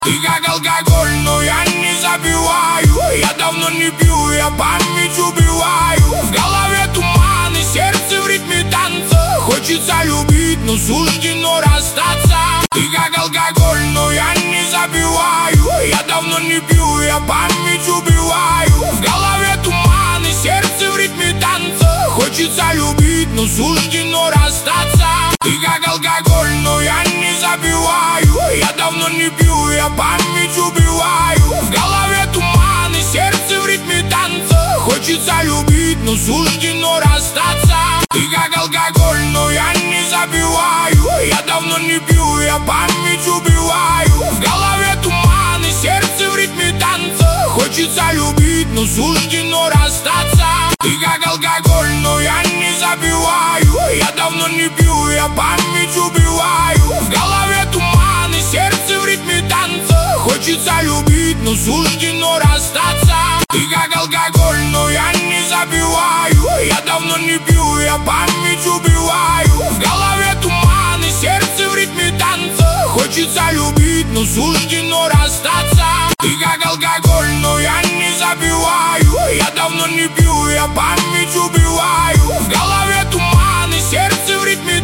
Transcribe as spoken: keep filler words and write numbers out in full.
Ты как алкоголь, но я не забиваю. Я давно не пью, я память убиваю. В голове туман и сердце в ритме танца. Хочется любить, но суждено расстаться. Ты как алкоголь, но я не забиваю. Я давно не пью, я память убиваю. В голове туман и сердце в ритме танца. Хочется любить, но суждено расстаться. Ты как алкоголь, но я не забиваю. Я давно не пью, я память убиваю. В голове туман и сердце в ритме танца. Хочется любить, но суждено расстаться. Ты как алкоголь, но я не забиваю. Я давно не пью, я память убиваю. В голове туман и сердце в ритме танца. Хочется любить, но суждено расстаться. Ты как алкоголь, но я не забиваю. Я давно не пью, я память убиваю. В голове туман и сердце в ритме танца. Хочется любить, но суждено расстаться. Ты как алкоголь, но я не забиваю. Я давно не пью, я память убиваю. В голове туман и сердце в ритме танца. Хочется любить, но суждено расстаться. Ты как алкоголь, но я не забиваю. Я давно не пью, я память